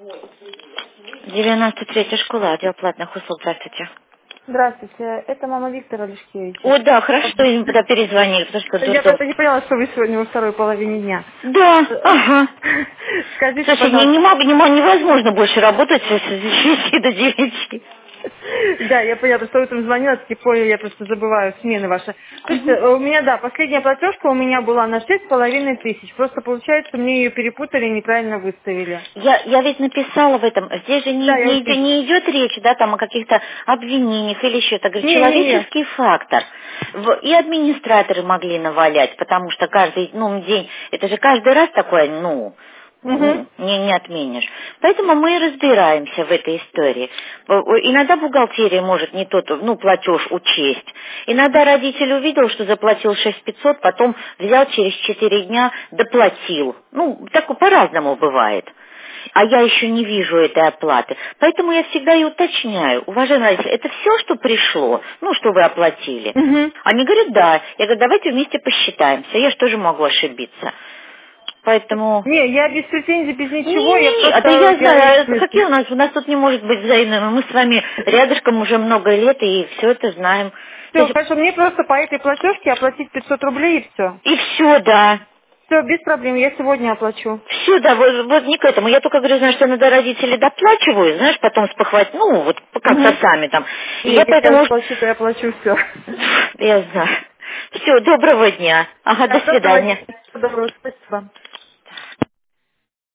93-я школа, отдел платных услуг. Здравствуйте. Здравствуйте, это мама Виктора Лешкевича. О, да, хорошо, что им тогда перезвонили, потому что Я дурдом. просто не поняла, что вы сегодня во второй половине дня. Да, ага. Скажите, Слушай, пожалуйста. невозможно больше работать с 6 до 9. Да, я поняла, что утром звонила, таки поняла, я просто забываю смены ваши. Слушайте, у меня, да, последняя платежка у меня была на 6,5 тысяч. Просто, получается, мне ее перепутали и неправильно выставили. Я ведь написала в этом, здесь же Да, я увидела. не идет речь, да, там о каких-то обвинениях или еще, так говорю, Не-не-не. человеческий фактор. И администраторы могли навалять, потому что каждый, день, это же каждый раз такое, Угу. не отменишь. Поэтому мы и разбираемся в этой истории. Иногда бухгалтерия может не тот, платеж учесть. Иногда родитель увидел, что заплатил 6500, потом взял через 4 дня, доплатил. Так по-разному бывает. А я еще не вижу этой оплаты. Поэтому я всегда и уточняю. Уважаемые родители, это все, что пришло? Что вы оплатили? Угу. Они говорят, да. Я говорю, давайте вместе посчитаемся. Я же тоже могу ошибиться. Поэтому... Не, я без претензий, без ничего, я Не-не-не, просто, да я я... знаю, какие у нас тут не может быть взаимно. Мы с вами рядышком уже много лет и все это знаем. То Все, есть, хорошо, мне просто по этой платежке оплатить 500 рублей и все. и все, да. Все, без проблем, я сегодня оплачу. Все, да, вот не к этому. Я только говорю, знаешь, что иногда родители доплачивают, знаешь, потом спохватить, как-то Угу. сами там. И Не, я если я поэтому... заплачу, то я оплачу все. Я знаю. Все, доброго дня. Ага, до Доброго свидания. дня. Доброго, спасибо.